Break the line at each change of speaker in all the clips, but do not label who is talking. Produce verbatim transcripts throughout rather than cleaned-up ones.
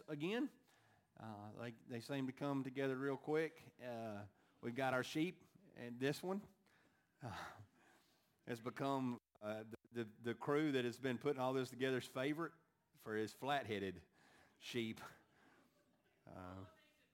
again. Uh, they, they seem to come together real quick. Uh, we've got our sheep, and this one uh, has become uh, the, the, the crew that has been putting all this together's favorite for his flat-headed sheep. Uh,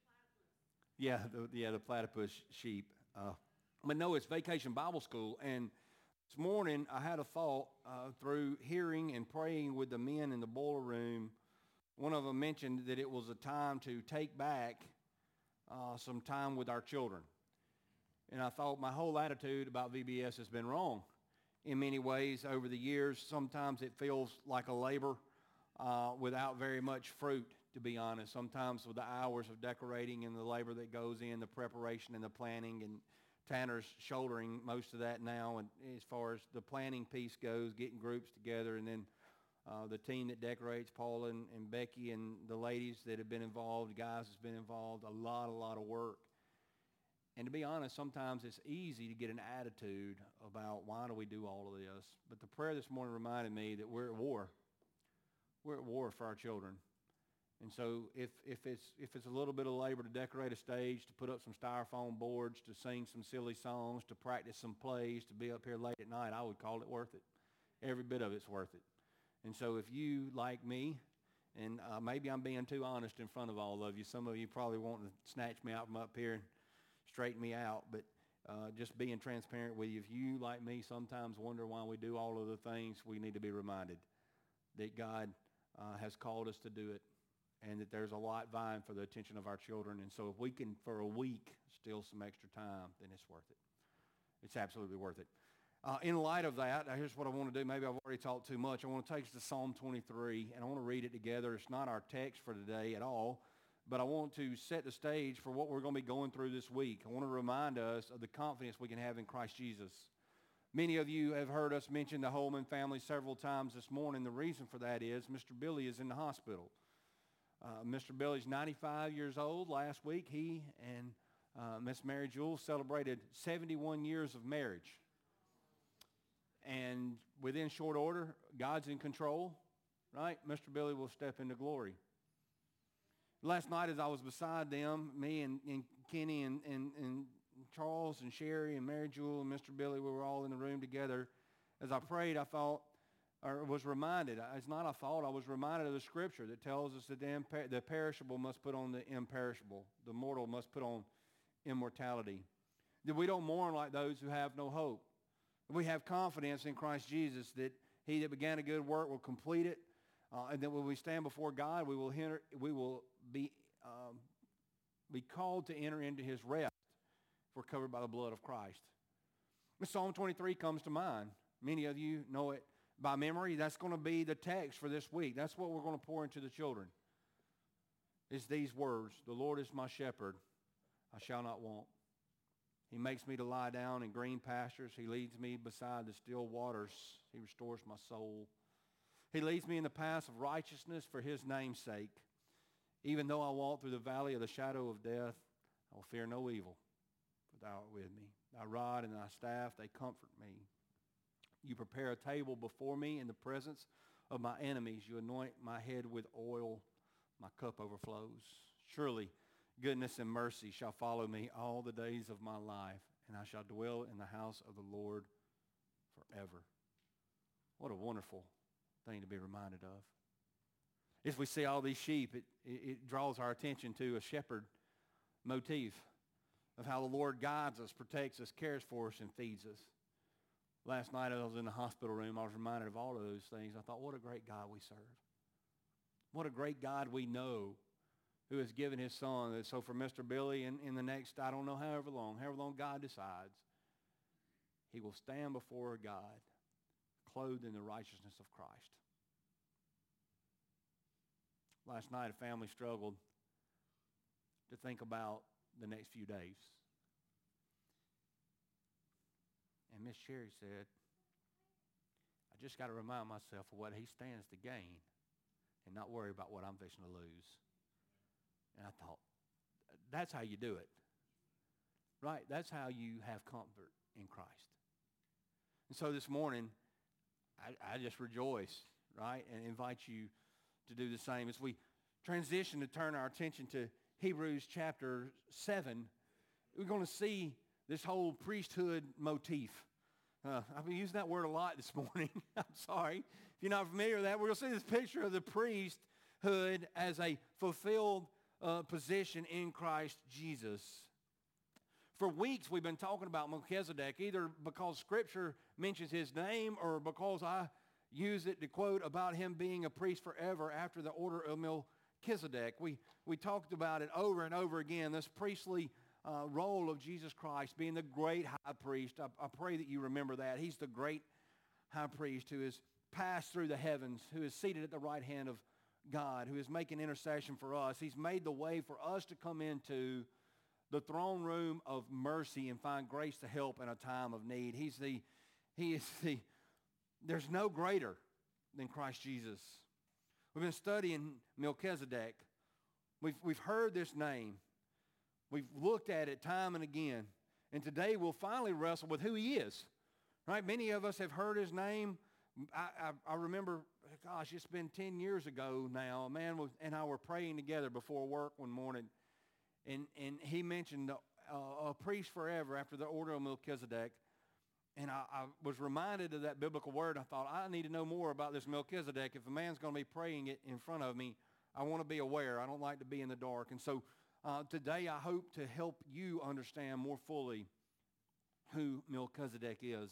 yeah, the, yeah, the platypus sheep. Uh, but no, it's Vacation Bible School, and this morning I had a thought uh, through hearing and praying with the men in the boiler room. One of them mentioned that it was a time to take back uh, some time with our children. And I thought my whole attitude about V B S has been wrong in many ways over the years. Sometimes it feels like a labor uh, without very much fruit, to be honest. Sometimes with the hours of decorating and the labor that goes in, the preparation and the planning, and Tanner's shouldering most of that now. And as far as the planning piece goes, getting groups together, and then Uh, the team that decorates, Paula and, and Becky and the ladies that have been involved, the guys that's been involved, a lot, a lot of work. And to be honest, sometimes it's easy to get an attitude about why do we do all of this. But the prayer this morning reminded me that we're at war. We're at war for our children. And so if, if, it's, if it's a little bit of labor to decorate a stage, to put up some styrofoam boards, to sing some silly songs, to practice some plays, to be up here late at night, I would call it worth it. Every bit of it's worth it. And so if you, like me, and uh, maybe I'm being too honest in front of all of you. Some of you probably want to snatch me out from up here and straighten me out. But uh, just being transparent with you, if you, like me, sometimes wonder why we do all of the things, we need to be reminded that God uh, has called us to do it, and that there's a lot vying for the attention of our children. And so if we can, for a week, steal some extra time, then it's worth it. It's absolutely worth it. Uh, in light of that, here's what I want to do. Maybe I've already talked too much. I want to take us to Psalm twenty-three, and I want to read it together. It's not our text for today at all, but I want to set the stage for what we're going to be going through this week. I want to remind us of the confidence we can have in Christ Jesus. Many of you have heard us mention the Holman family several times this morning. The reason for that is Mister Billy is in the hospital. Uh, Mister Billy's ninety-five years old. Last week, he and uh, Miss Mary Jewell celebrated seventy-one years of marriage. And within short order, God's in control, right? Mister Billy will step into glory. Last night as I was beside them, me and, and Kenny and, and, and Charles and Sherry and Mary Jewell and Mister Billy, we were all in the room together. As I prayed, I thought, or was reminded, it's not I thought, I was reminded of the scripture that tells us that the, imper- the perishable must put on the imperishable. The mortal must put on immortality. That we don't mourn like those who have no hope. We have confidence in Christ Jesus that he that began a good work will complete it, uh, and that when we stand before God, we will, enter, we will be, um, be called to enter into his rest if we're covered by the blood of Christ. Psalm twenty-three comes to mind. Many of you know it by memory. That's going to be the text for this week. That's what we're going to pour into the children. It's these words: the Lord is my shepherd, I shall not want. He makes me to lie down in green pastures. He leads me beside the still waters. He restores my soul. He leads me in the paths of righteousness for his name's sake. Even though I walk through the valley of the shadow of death, I will fear no evil, for thou art with me. Thy rod and thy staff, they comfort me. You prepare a table before me in the presence of my enemies. You anoint my head with oil. My cup overflows. Surely goodness and mercy shall follow me all the days of my life, and I shall dwell in the house of the Lord forever. What a wonderful thing to be reminded of. As we see all these sheep, it, it, it draws our attention to a shepherd motif of how the Lord guides us, protects us, cares for us, and feeds us. Last night as I was in the hospital room, I was reminded of all of those things. I thought, what a great God we serve. What a great God we know, who has given his son. So for Mister Billy, in, in the next, I don't know, however long, however long God decides, he will stand before God, clothed in the righteousness of Christ. Last night, a family struggled to think about the next few days. And Miss Sherry said, I just got to remind myself of what he stands to gain and not worry about what I'm fixing to lose. And I thought, that's how you do it. Right? That's how you have comfort in Christ. And so this morning, I, I just rejoice, right? And invite you to do the same. As we transition to turn our attention to Hebrews chapter seven, we're going to see this whole priesthood motif. Uh, I've been using that word a lot this morning. I'm sorry. If you're not familiar with that, we're going to see this picture of the priesthood as a fulfilled uh, position in Christ Jesus. For weeks, we've been talking about Melchizedek, either because Scripture mentions his name or because I use it to quote about him being a priest forever after the order of Melchizedek. We, we talked about it over and over again, this priestly uh, role of Jesus Christ being the great high priest. I, I pray that you remember that. He's the great high priest who has passed through the heavens, who is seated at the right hand of God, who is making intercession for us. He's made the way for us to come into the throne room of mercy and find grace to help in a time of need. He's the, he is the, there's no greater than Christ Jesus. We've been studying Melchizedek. We've, we've heard this name. We've looked at it time and again. And today we'll finally wrestle with who he is. Right? Many of us have heard his name. I, I, I remember, gosh, it's been ten years ago now. A man was, and I were praying together before work one morning. And, and he mentioned uh, a priest forever after the order of Melchizedek. And I, I was reminded of that biblical word. I thought, I need to know more about this Melchizedek. If a man's going to be praying it in front of me, I want to be aware. I don't like to be in the dark. And so uh, today I hope to help you understand more fully who Melchizedek is.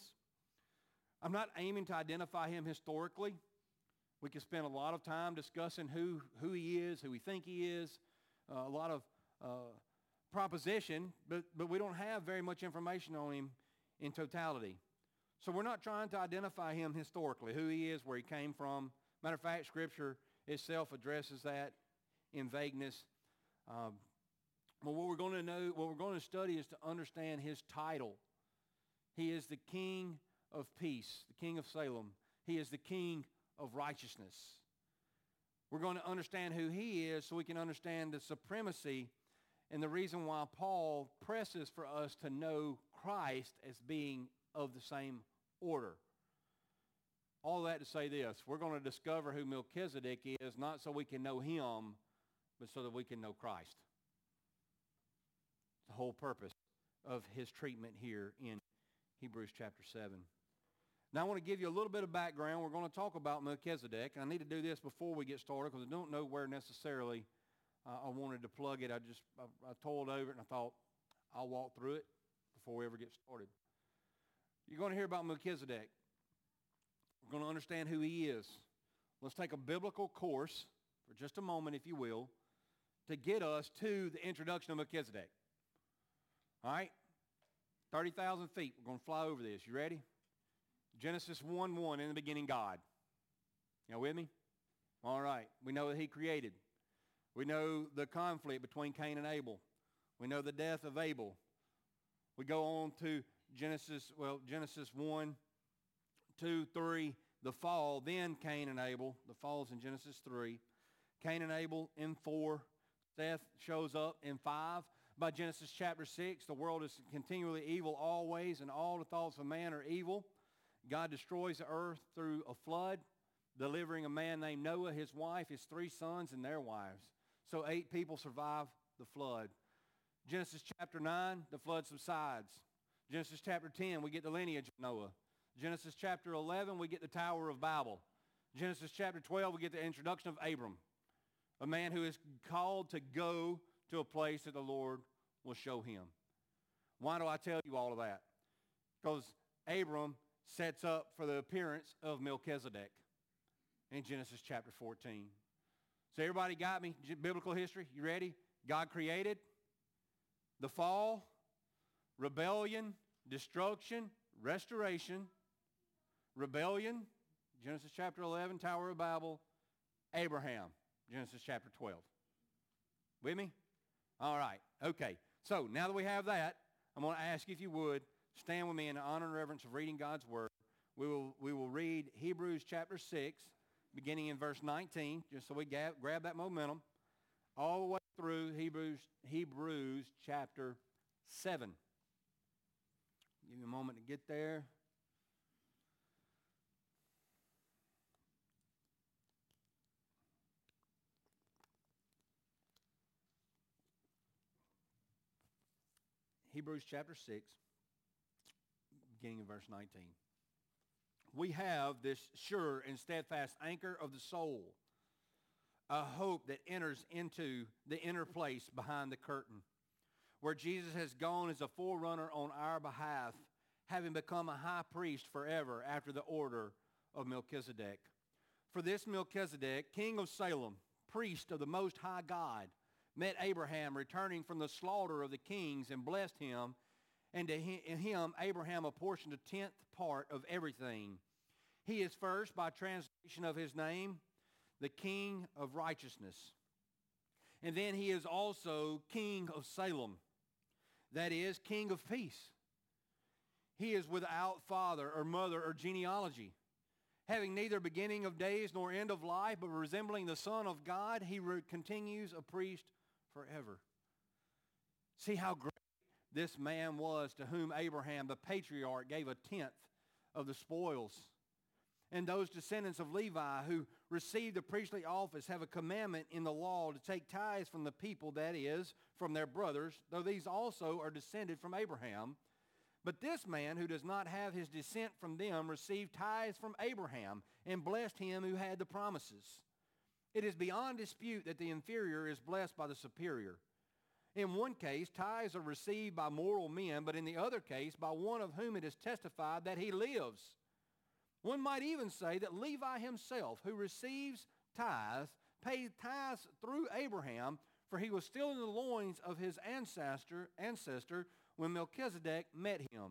I'm not aiming to identify him historically. We could spend a lot of time discussing who, who he is, who we think he is, uh, a lot of uh, proposition, but, but we don't have very much information on him in totality. So we're not trying to identify him historically, who he is, where he came from. Matter of fact, Scripture itself addresses that in vagueness. Um, but what we're going to know, what we're going to study is to understand his title. He is the King of Peace, the King of Salem. He is the King of Righteousness. We're going to understand who he is so we can understand the supremacy and the reason why Paul presses for us to know Christ as being of the same order. All that to say this, we're going to discover who Melchizedek is, not so we can know him, but so that we can know Christ. The whole purpose of his treatment here in Hebrews chapter seven. Now I want to give you a little bit of background. We're going to talk about Melchizedek. I need to do this before we get started because I don't know where necessarily uh, I wanted to plug it. I just, I, I toiled over it and I thought I'll walk through it before we ever get started. You're going to hear about Melchizedek. We're going to understand who he is. Let's take a biblical course for just a moment, if you will, to get us to the introduction of Melchizedek. All right? thirty thousand feet. We're going to fly over this. You ready? Genesis one one, in the beginning, God. Y'all with me? All right. We know that he created. We know the conflict between Cain and Abel. We know the death of Abel. We go on to Genesis, well, Genesis one, two, three, the fall. Then Cain and Abel. The fall is in Genesis three. Cain and Abel in four. Seth shows up in five. By Genesis chapter six, the world is continually evil always, and all the thoughts of man are evil. God destroys the earth through a flood, delivering a man named Noah, his wife, his three sons, and their wives. So eight people survive the flood. Genesis chapter nine, the flood subsides. Genesis chapter ten, we get the lineage of Noah. Genesis chapter eleven, we get the Tower of Babel. Genesis chapter twelve, we get the introduction of Abram, a man who is called to go to a place that the Lord will show him. Why do I tell you all of that? Because Abram sets up for the appearance of Melchizedek in Genesis chapter fourteen. So everybody got me? Biblical history, you ready? God created, the fall, rebellion, destruction, restoration, rebellion, Genesis chapter eleven, Tower of Babel, Abraham, Genesis chapter twelve. With me? All right, okay. So now that we have that, I'm going to ask you if you would, stand with me in the honor and reverence of reading God's word. We will, we will read Hebrews chapter six, beginning in verse nineteen, just so we grab, grab that momentum, all the way through Hebrews, Hebrews chapter seven. Give me a moment to get there. Hebrews chapter six, beginning in verse nineteen. We have this sure and steadfast anchor of the soul, a hope that enters into the inner place behind the curtain, where Jesus has gone as a forerunner on our behalf, having become a high priest forever after the order of Melchizedek. For this Melchizedek, king of Salem, priest of the Most High God, met Abraham returning from the slaughter of the kings and blessed him, and to him Abraham apportioned a tenth part of everything. He is first, by translation of his name, the King of Righteousness. And then he is also King of Salem, that is, King of Peace. He is without father or mother or genealogy. Having neither beginning of days nor end of life, but resembling the Son of God, he re- continues a priest forever. See how great this man was, to whom Abraham, the patriarch, gave a tenth of the spoils. And those descendants of Levi who received the priestly office have a commandment in the law to take tithes from the people, that is, from their brothers, though these also are descended from Abraham. But this man who does not have his descent from them received tithes from Abraham and blessed him who had the promises. It is beyond dispute that the inferior is blessed by the superior. In one case, tithes are received by mortal men, but in the other case, by one of whom it is testified that he lives. One might even say that Levi himself, who receives tithes, paid tithes through Abraham, for he was still in the loins of his ancestor, ancestor when Melchizedek met him.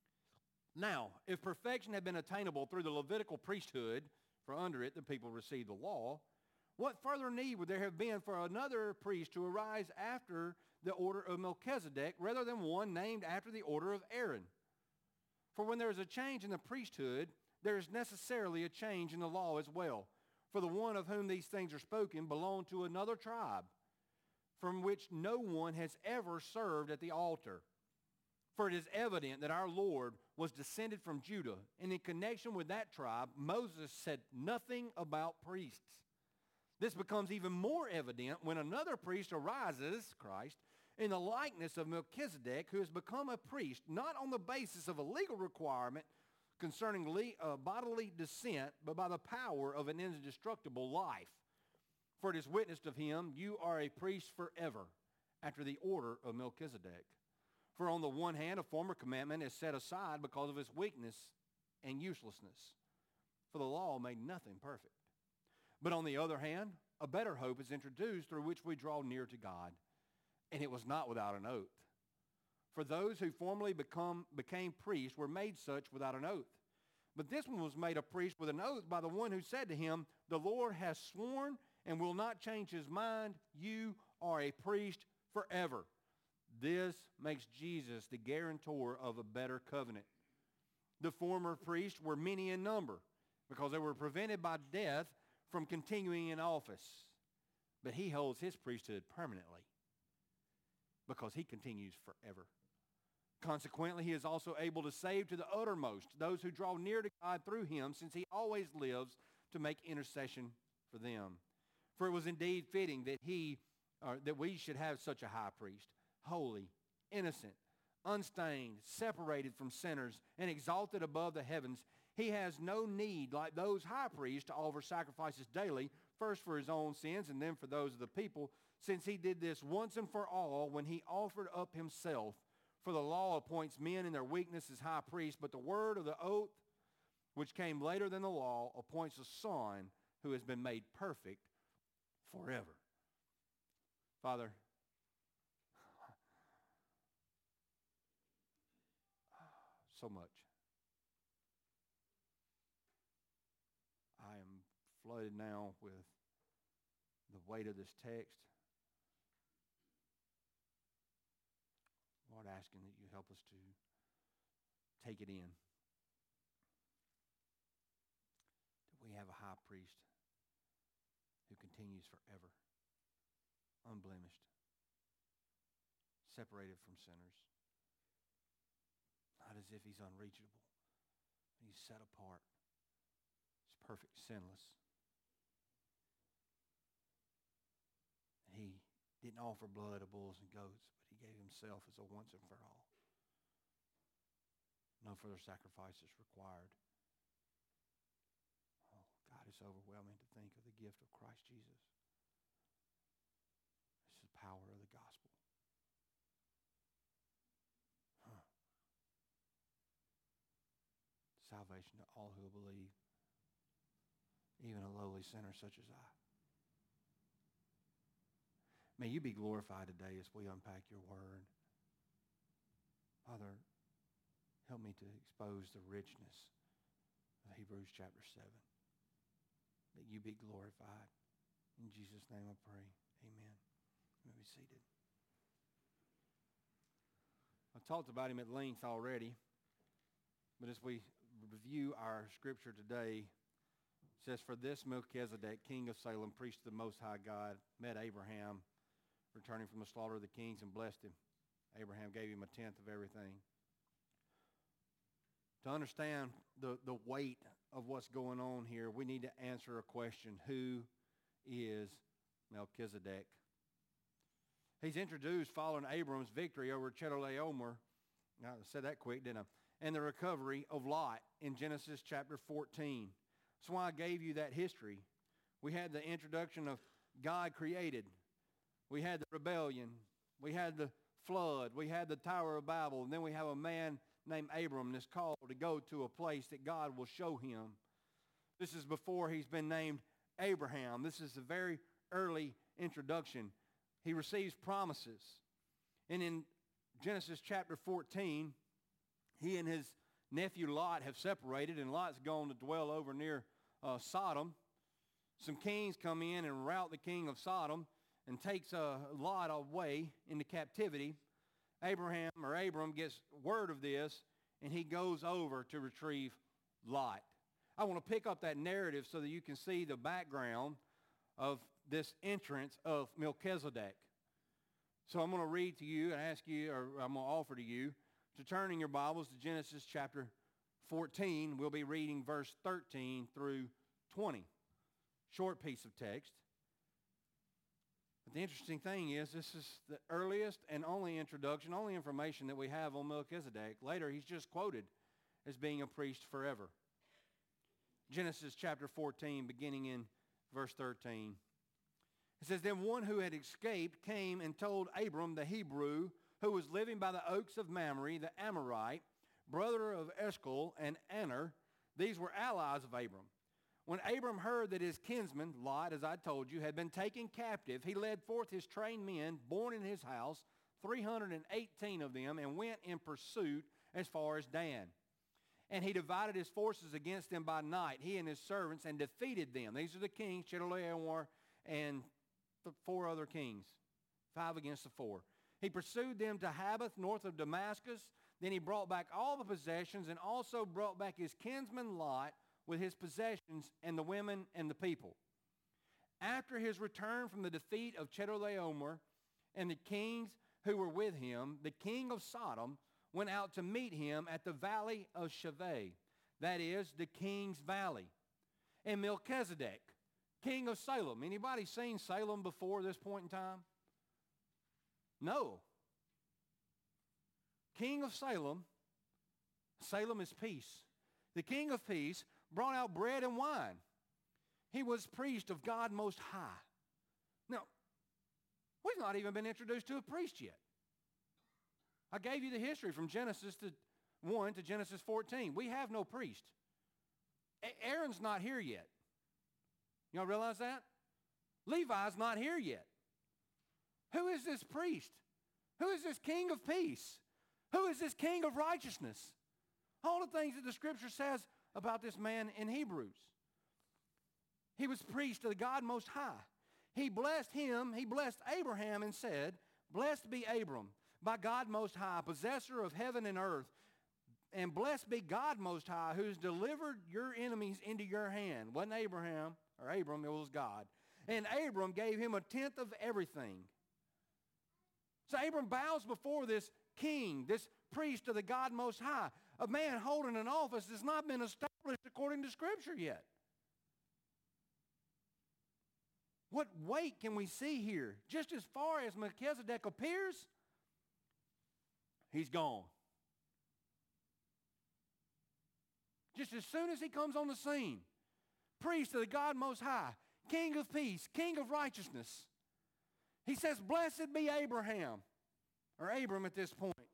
Now, if perfection had been attainable through the Levitical priesthood, for under it the people received the law, what further need would there have been for another priest to arise after the order of Melchizedek, rather than one named after the order of Aaron? For when there is a change in the priesthood, there is necessarily a change in the law as well. For the one of whom these things are spoken belonged to another tribe, from which no one has ever served at the altar. For it is evident that our Lord was descended from Judah, and in connection with that tribe, Moses said nothing about priests. This becomes even more evident when another priest arises, Christ, in the likeness of Melchizedek, who has become a priest, not on the basis of a legal requirement concerning le- uh, bodily descent, but by the power of an indestructible life. For it is witnessed of him, you are a priest forever, after the order of Melchizedek. For on the one hand, a former commandment is set aside because of its weakness and uselessness. For the law made nothing perfect. But on the other hand, a better hope is introduced through which we draw near to God. And it was not without an oath. For those who formerly become, became priests were made such without an oath. But this one was made a priest with an oath by the one who said to him, the Lord has sworn and will not change his mind. You are a priest forever. This makes Jesus the guarantor of a better covenant. The former priests were many in number because they were prevented by death from continuing in office. But he holds his priesthood permanently because he continues forever. Consequently, he is also able to save to the uttermost those who draw near to God through him, since he always lives to make intercession for them. For it was indeed fitting that he, uh, that we should have such a high priest, holy, innocent, unstained, separated from sinners, and exalted above the heavens. He has no need, like those high priests, to offer sacrifices daily, first for his own sins and then for those of the people, since he did this once and for all when he offered up himself. For the law appoints men in their weakness as high priests, but the word of the oath, which came later than the law, appoints a son who has been made perfect forever. Father, so much. I am flooded now with the weight of this text. Lord, asking that you help us to take it in. That we have a high priest who continues forever, unblemished, separated from sinners, not as if he's unreachable. He's set apart. He's perfect, sinless. He didn't offer blood of bulls and goats, but he gave himself as a once and for all. No further sacrifice is required. Oh, God, it's overwhelming to think of the gift of Christ Jesus. This is the power of the gospel. Huh. Salvation to all who believe, even a lowly sinner such as I. May you be glorified today as we unpack your word. Father, help me to expose the richness of Hebrews chapter seven. That you be glorified. In Jesus' name I pray. Amen. You may be seated. I've talked about him at length already, but as we review our scripture today, it says, "For this Melchizedek, king of Salem, priest of the Most High God, met Abraham, returning from the slaughter of the kings, and blessed him. Abraham gave him a tenth of everything." To understand the, the weight of what's going on here, we need to answer a question. Who is Melchizedek? He's introduced following Abram's victory over Chedorlaomer. Now, I said that quick, didn't I? And the recovery of Lot in Genesis chapter fourteen. That's why I gave you that history. We had the introduction of God created. We had the rebellion. We had the flood. We had the Tower of Babel. And then we have a man named Abram that's called to go to a place that God will show him. This is before he's been named Abraham. This is a very early introduction. He receives promises. And in Genesis chapter fourteen, he and his nephew Lot have separated, and Lot's gone to dwell over near uh, Sodom. Some kings come in and rout the king of Sodom and takes uh, Lot away into captivity. Abraham or Abram gets word of this, and he goes over to retrieve Lot. I want to pick up that narrative so that you can see the background of this entrance of Melchizedek. So I'm going to read to you and ask you, or I'm going to offer to you, to turn in your Bibles to Genesis chapter fourteen. We'll be reading verse thirteen through twenty. Short piece of text. But the interesting thing is, this is the earliest and only introduction, only information that we have on Melchizedek. Later, he's just quoted as being a priest forever. Genesis chapter fourteen, beginning in verse thirteen. It says, "Then one who had escaped came and told Abram the Hebrew, who was living by the oaks of Mamre, the Amorite, brother of Eshcol and Aner." These were allies of Abram. "When Abram heard that his kinsman, Lot, as I told you, had been taken captive, he led forth his trained men, born in his house, three hundred eighteen of them, and went in pursuit as far as Dan. And he divided his forces against them by night, he and his servants, and defeated them." These are the kings, Chedorlaomer and the four other kings, five against the four. "He pursued them to Habbeth, north of Damascus. Then he brought back all the possessions, and also brought back his kinsman Lot with his possessions and the women and the people. After his return from the defeat of Chedorlaomer and the kings who were with him, the king of Sodom went out to meet him at the valley of Shaveh, that is, the king's valley. And Melchizedek, king of Salem." Anybody seen Salem before this point in time? No. King of Salem, Salem is peace. The king of peace brought out bread and wine. He was priest of God Most High. Now, we've not even been introduced to a priest yet. I gave you the history from Genesis to one to Genesis fourteen. We have no priest. A- Aaron's not here yet. Y'all realize that? Levi's not here yet. Who is this priest? Who is this king of peace? Who is this king of righteousness? All the things that the scripture says about this man in Hebrews. He was priest to the God Most High. He blessed him, he blessed Abraham and said, "Blessed be Abram by God Most High, possessor of heaven and earth, and blessed be God Most High, who has delivered your enemies into your hand." It wasn't Abraham or Abram, it was God. "And Abram gave him a tenth of everything." So Abram bows before this king, this priest of the God Most High, a man holding an office that's not been established according to Scripture yet. What weight can we see here? Just as far as Melchizedek appears, he's gone. just as soon as he comes on the scene. Priest of the God Most High, King of peace, King of righteousness. He says, blessed be Abraham, or Abram at this point.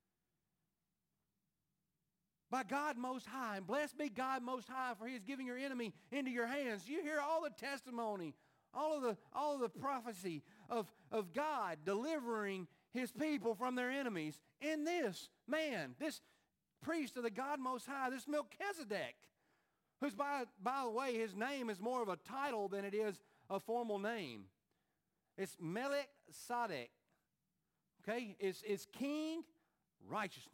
By God Most High, and blessed be God Most High, for he is giving your enemy into your hands. You hear all the testimony, all of the, all of the prophecy of, of God delivering his people from their enemies in this man, this priest of the God Most High, this Melchizedek, who's, by, by the way, his name is more of a title than it is a formal name. It's Melchizedek, okay? It's, it's King Righteousness.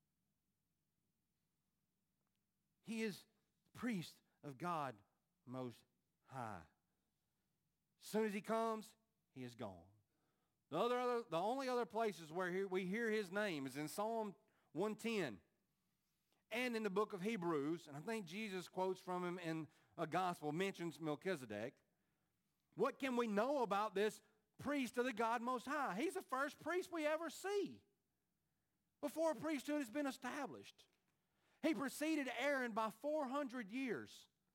He is priest of God Most High. As soon as he comes, he is gone. The, other, other, the only other places where he, we hear his name is in Psalm one ten and in the book of Hebrews, and I think Jesus quotes from him in a gospel, mentions Melchizedek. What can we know about this priest of the God Most High? He's the first priest we ever see before a priesthood has been established. He preceded Aaron by four hundred years.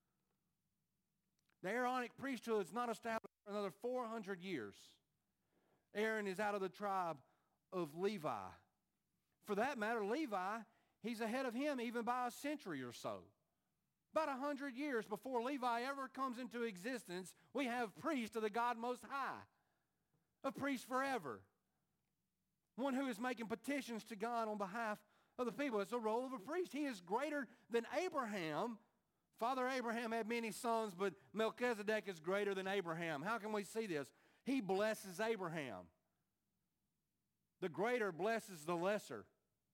The Aaronic priesthood is not established for another four hundred years. Aaron is out of the tribe of Levi. For that matter, Levi, he's ahead of him even by a century or so. About a hundred years before Levi ever comes into existence, we have priest of the God Most High, a priest forever, one who is making petitions to God on behalf of the people. It's the role of a priest. He is greater than Abraham. Father Abraham had many sons, but Melchizedek is greater than Abraham. How can we see this? He blesses Abraham. The greater blesses the lesser.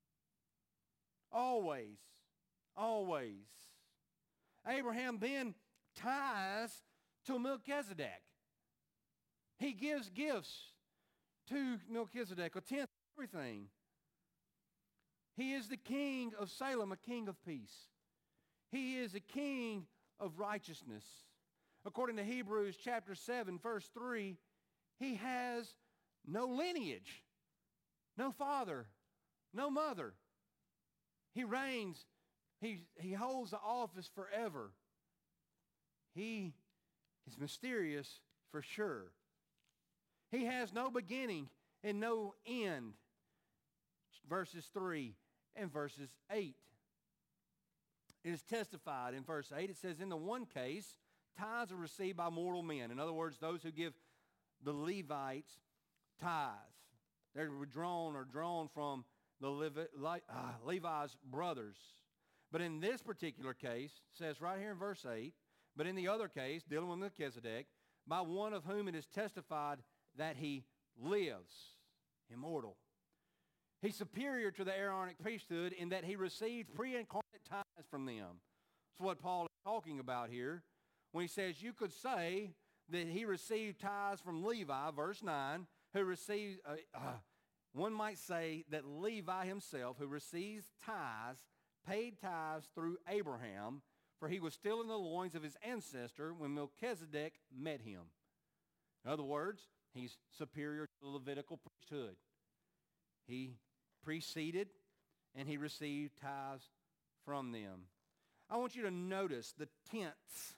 Always, always. Abraham then ties to Melchizedek. He gives gifts to Melchizedek, a tenth of everything. He is the king of Salem, a king of peace. He is a king of righteousness. According to Hebrews chapter seven, verse three, he has no lineage, no father, no mother. He reigns, he, he holds the office forever. He is mysterious for sure. He has no beginning and no end. Verses three and verses eight. It is testified in verse eight. It says, in the one case, tithes are received by mortal men. In other words, those who give the Levites tithes. They're drawn or drawn from the Levi, uh, Levi's brothers. But in this particular case, it says right here in verse eight, but in the other case, dealing with Melchizedek, by one of whom it is testified that he lives, immortal. He's superior to the Aaronic priesthood in that he received pre-incarnate tithes from them. That's what Paul is talking about here when he says you could say that he received tithes from Levi, verse nine, who received, uh, uh, one might say that Levi himself, who receives tithes, paid tithes through Abraham, for he was still in the loins of his ancestor when Melchizedek met him. In other words, he's superior to the Levitical priesthood. He preceded and he received tithes from them. I want you to notice the tenths,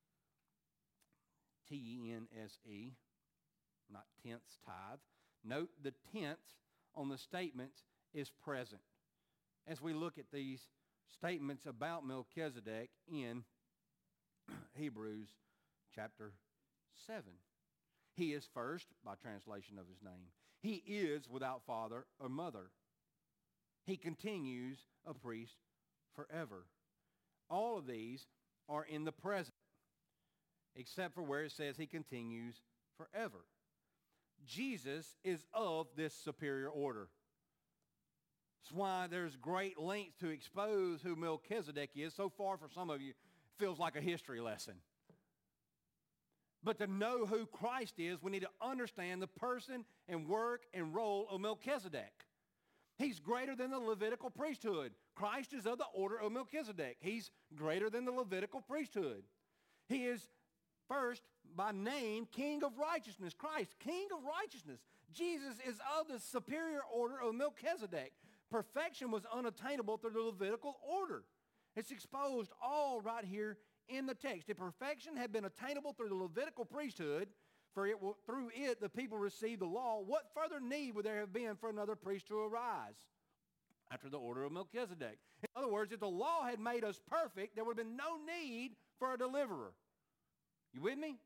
T E N S E, not tenths, tithe. Note the tenth on the statements is present as we look at these statements about Melchizedek in Hebrews chapter seven. He is first, by translation of his name. He is without father or mother. He continues a priest forever. All of these are in the present, except for where it says he continues forever. Jesus is of this superior order. That's why there's great lengths to expose who Melchizedek is. So far, for some of you, it feels like a history lesson. But to know who Christ is, we need to understand the person and work and role of Melchizedek. He's greater than the Levitical priesthood. Christ is of the order of Melchizedek. He's greater than the Levitical priesthood. He is first, by name, King of righteousness. Christ, King of righteousness. Jesus is of the superior order of Melchizedek. Perfection was unattainable through the Levitical order. It's exposed all right here in the text. If perfection had been attainable through the Levitical priesthood, for it will, through it the people received the law, what further need would there have been for another priest to arise after the order of Melchizedek? In other words, if the law had made us perfect, there would have been no need for a deliverer. You with me?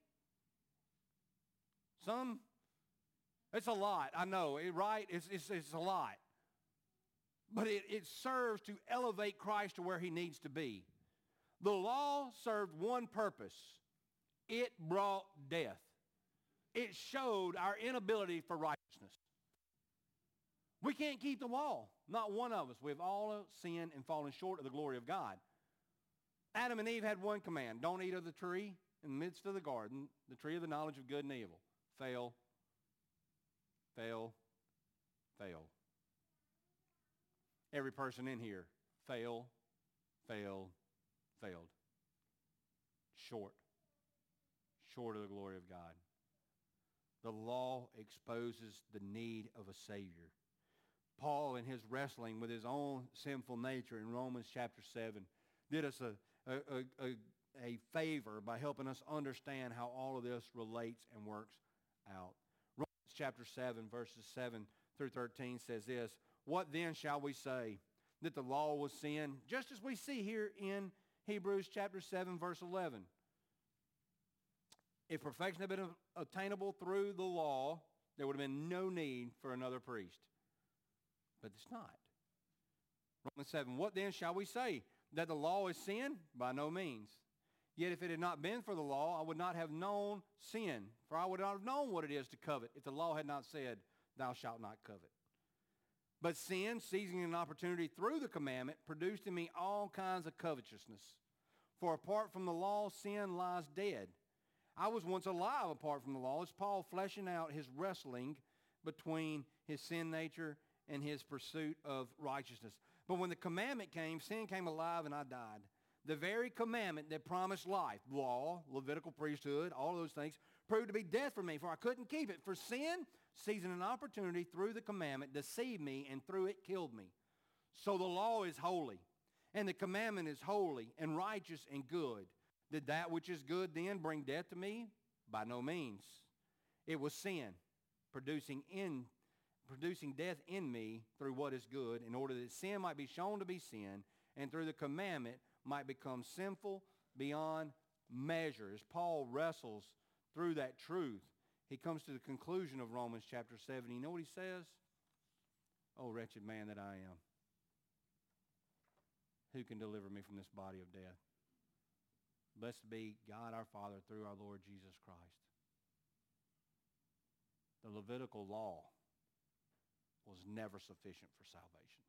Some, it's a lot. I know, it, right? It's, it's, it's a lot. But it, it serves to elevate Christ to where he needs to be. The law served one purpose. It brought death. It showed our inability for righteousness. We can't keep the law. Not one of us. We've all sinned and fallen short of the glory of God. Adam and Eve had one command. Don't eat of the tree in the midst of the garden, the tree of the knowledge of good and evil. Fail, fail, fail. Every person in here, fail, fail, failed. Short. Short of the glory of God. The law exposes the need of a Savior. Paul, in his wrestling with his own sinful nature in Romans chapter seven, did us a, a, a, a favor by helping us understand how all of this relates and works out. Romans chapter seven, verses seven through thirteen says this, what then shall we say? That the law was sin? Just as we see here in Hebrews chapter seven, verse eleven. If perfection had been attainable through the law, there would have been no need for another priest. But it's not. Romans seven, what then shall we say? That the law is sin? By no means. Yet if it had not been for the law, I would not have known sin. For I would not have known what it is to covet if the law had not said, thou shalt not covet. But sin, seizing an opportunity through the commandment, produced in me all kinds of covetousness. For apart from the law, sin lies dead. I was once alive apart from the law. It's Paul fleshing out his wrestling between his sin nature and his pursuit of righteousness. But when the commandment came, sin came alive and I died. The very commandment that promised life, law, Levitical priesthood, all those things, proved to be death for me, for I couldn't keep it. For sin, seizing an opportunity through the commandment, deceived me, and through it killed me. So the law is holy, and the commandment is holy and righteous and good. Did that which is good then bring death to me? By no means. It was sin, producing in producing death in me through what is good, in order that sin might be shown to be sin, and through the commandment might become sinful beyond measure. As Paul wrestles through that truth, he comes to the conclusion of Romans chapter seven. You know what he says? Oh, wretched man that I am. Who can deliver me from this body of death? Blessed be God our Father through our Lord Jesus Christ. The Levitical law was never sufficient for salvation.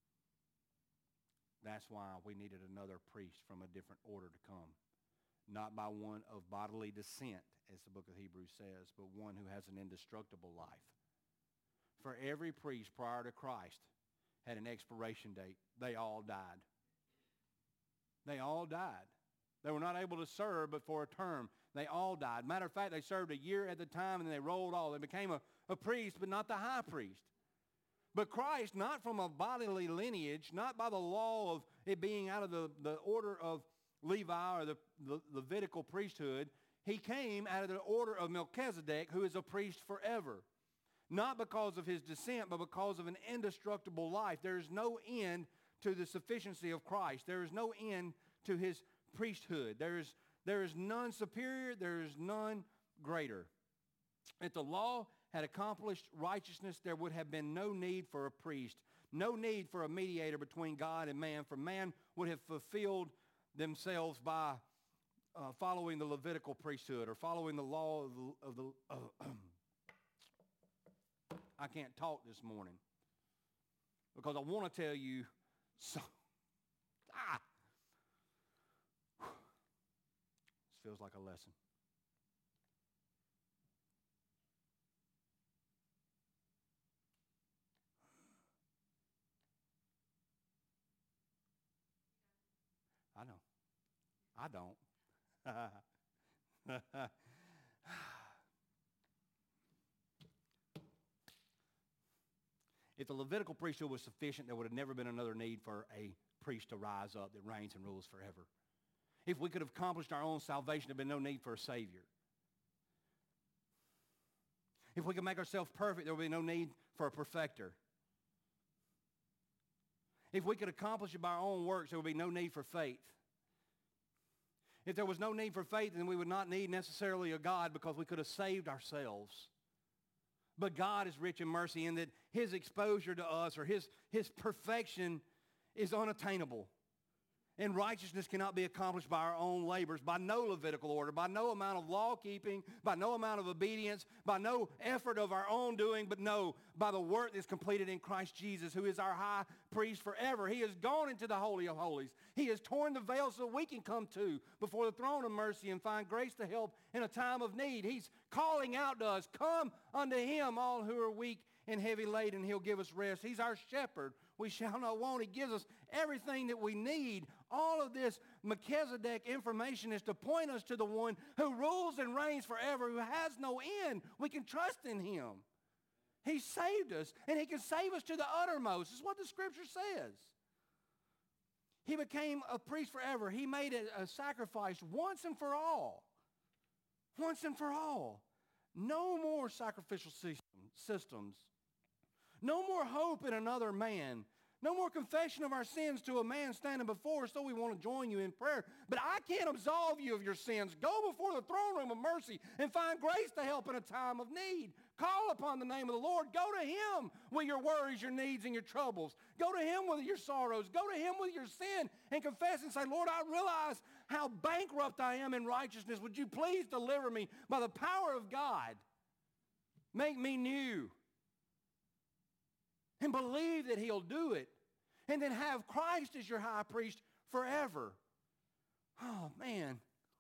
That's why we needed another priest from a different order to come. Not by one of bodily descent, as the book of Hebrews says, but one who has an indestructible life. For every priest prior to Christ had an expiration date. They all died. They all died. They were not able to serve but for a term. They all died. Matter of fact, they served a year at the time and they rolled off. They became a, a priest, but not the high priest. But Christ, not from a bodily lineage, not by the law of it being out of the, the order of Levi or the, the Levitical priesthood, he came out of the order of Melchizedek, who is a priest forever. Not because of his descent, but because of an indestructible life. There is no end to the sufficiency of Christ. There is no end to his priesthood. There is, there is none superior. There is none greater. If the law had accomplished righteousness, there would have been no need for a priest, no need for a mediator between God and man, for man would have fulfilled themselves by uh, following the Levitical priesthood or following the law of the... Of the uh, I can't talk this morning because I want to tell you so... Ah! This feels like a lesson. I know. I don't. If the Levitical priesthood was sufficient, there would have never been another need for a priest to rise up that reigns and rules forever. If we could have accomplished our own salvation, there would be no need for a Savior. If we could make ourselves perfect, there would be no need for a perfecter. If we could accomplish it by our own works, there would be no need for faith. If there was no need for faith, then we would not need necessarily a God, because we could have saved ourselves. But God is rich in mercy in that his exposure to us, or his, his perfection, is unattainable. And righteousness cannot be accomplished by our own labors, by no Levitical order, by no amount of law keeping, by no amount of obedience, by no effort of our own doing, but no, by the work that's completed in Christ Jesus, who is our high priest forever. He has gone into the Holy of Holies. He has torn the veil so we can come to before the throne of mercy and find grace to help in a time of need. He's calling out to us, come unto him, all who are weak and heavy laden, he'll give us rest. He's our shepherd. We shall not want. He gives us everything that we need. All of this Melchizedek information is to point us to the one who rules and reigns forever, who has no end. We can trust in him. He saved us, and he can save us to the uttermost. This is what the scripture says. He became a priest forever. He made a, a sacrifice once and for all. Once and for all. No more sacrificial systems. No more hope in another man. No more confession of our sins to a man standing before us, so we want to join you in prayer. But I can't absolve you of your sins. Go before the throne room of mercy and find grace to help in a time of need. Call upon the name of the Lord. Go to him with your worries, your needs, and your troubles. Go to him with your sorrows. Go to him with your sin and confess and say, Lord, I realize how bankrupt I am in righteousness. Would you please deliver me by the power of God? Make me new. And believe that he'll do it. And then have Christ as your high priest forever. Oh, man.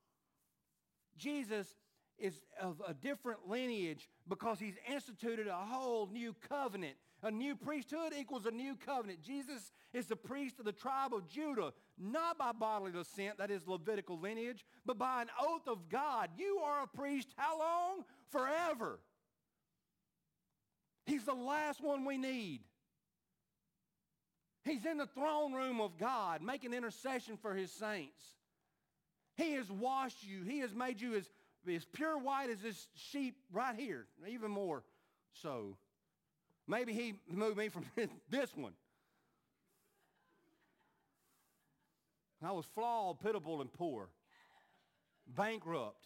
Jesus is of a different lineage because he's instituted a whole new covenant. A new priesthood equals a new covenant. Jesus is the priest of the tribe of Judah, not by bodily descent, that is Levitical lineage, but by an oath of God. You are a priest how long? Forever. He's the last one we need. He's in the throne room of God making intercession for his saints. He has washed you. He has made you as, as pure white as this sheep right here, even more so. Maybe he moved me from this one. I was flawed, pitiable, and poor, bankrupt.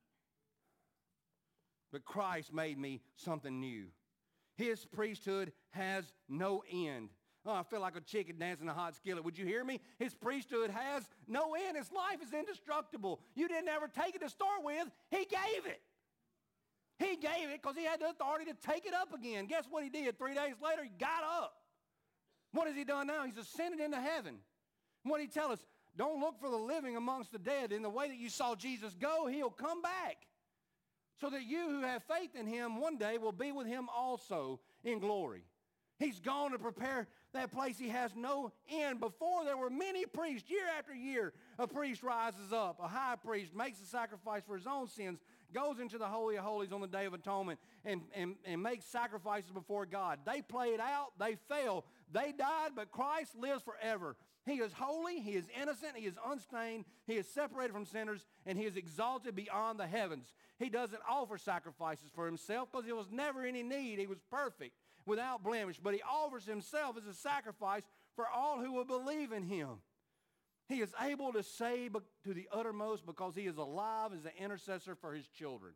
But Christ made me something new. His priesthood has no end. Oh, I feel like a chicken dancing in a hot skillet. Would you hear me? His priesthood has no end. His life is indestructible. You didn't ever take it to start with. He gave it. He gave it because he had the authority to take it up again. Guess what he did? Three days later, he got up. What has he done now? He's ascended into heaven. What did he tell us? Don't look for the living amongst the dead. In the way that you saw Jesus go, he'll come back. So that you who have faith in him one day will be with him also in glory. He's gone to prepare that place. He has no end. Before there were many priests. Year after year, a priest rises up. A high priest makes a sacrifice for his own sins, goes into the Holy of Holies on the Day of Atonement, and, and, and makes sacrifices before God. They played out. They fell. They died, but Christ lives forever. He is holy. He is innocent. He is unstained. He is separated from sinners, and he is exalted beyond the heavens. He doesn't offer sacrifices for himself because there was never any need. He was perfect, without blemish, but he offers himself as a sacrifice for all who will believe in him. He is able to save to the uttermost because he is alive as an intercessor for his children.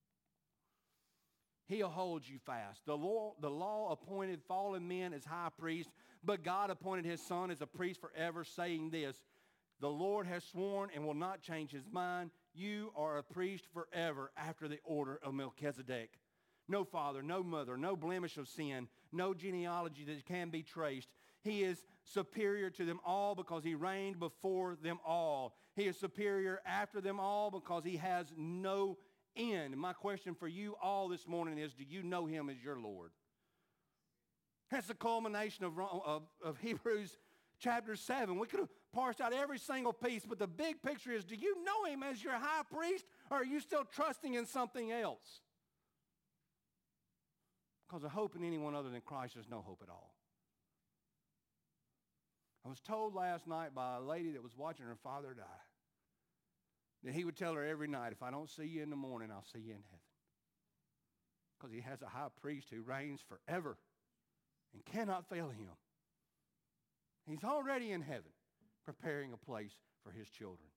He'll hold you fast. The law, the law appointed fallen men as high priest, but God appointed his son as a priest forever, saying this, the Lord has sworn and will not change his mind. You are a priest forever after the order of Melchizedek. No father, no mother, no blemish of sin, no genealogy that can be traced. He is superior to them all because he reigned before them all. He is superior after them all because he has no end. My question for you all this morning is, do you know him as your Lord? That's the culmination of, of, of Hebrews chapter seven. We could have parsed out every single piece, but the big picture is, do you know him as your high priest, or are you still trusting in something else? Because of hope in anyone other than Christ, there's no hope at all. I was told last night by a lady that was watching her father die that he would tell her every night, if I don't see you in the morning, I'll see you in heaven. Because he has a high priest who reigns forever and cannot fail him. He's already in heaven, preparing a place for his children.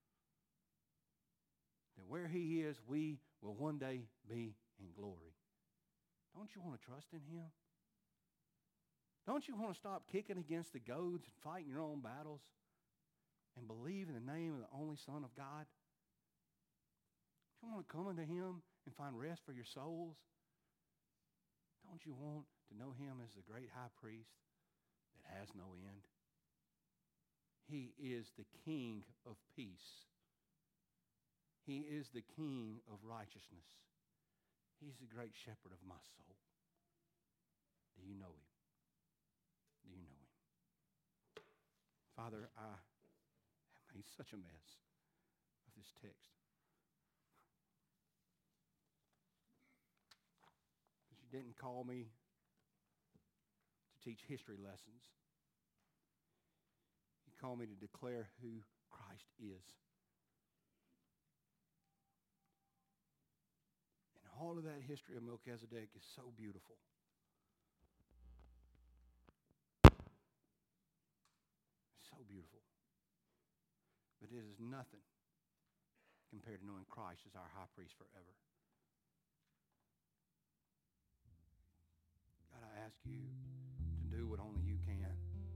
That where he is, we will one day be in glory. Don't you want to trust in him? Don't you want to stop kicking against the goads and fighting your own battles and believe in the name of the only Son of God? Don't you want to come unto him and find rest for your souls? Don't you want to know him as the great high priest that has no end? He is the King of peace. He is the King of righteousness. He's the great shepherd of my soul. Do you know him? Do you know him? Father, I have made such a mess of this text. Because you didn't call me to teach history lessons. You called me to declare who Christ is. And all of that history of Melchizedek is so beautiful. So beautiful. But it is nothing compared to knowing Christ as our high priest forever. God, I ask you to do what only you can.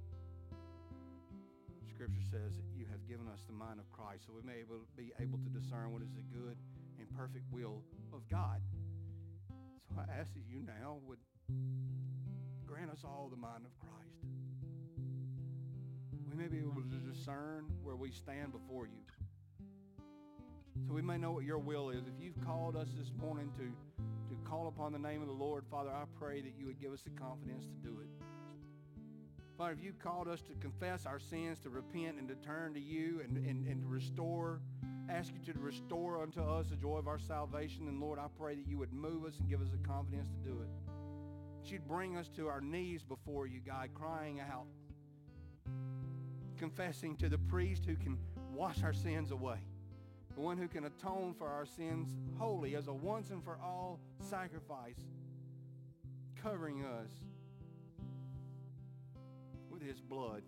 Scripture says that you have given us the mind of Christ so we may able, be able to discern what is the good and perfect will of God. So I ask that you now would grant us all the mind of Christ. We may be able to discern where we stand before you. So we may know what your will is. If you've called us this morning to, to call upon the name of the Lord, Father, I pray that you would give us the confidence to do it. Father, if you've called us to confess our sins, to repent and to turn to you and, and, and to restore, ask you to restore unto us the joy of our salvation. And Lord, I pray that you would move us and give us the confidence to do it. That you'd bring us to our knees before you, God, crying out, confessing to the priest who can wash our sins away, the one who can atone for our sins wholly as a once and for all sacrifice, covering us with his blood.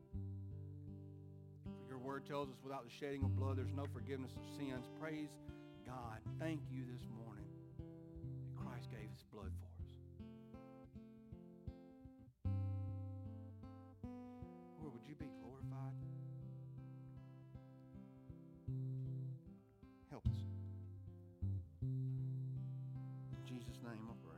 For your word tells us without the shedding of blood there's no forgiveness of sins. Praise God. Thank you this morning that Christ gave his blood for us. Lord, would you be glorified? Help us. In Jesus' name I pray.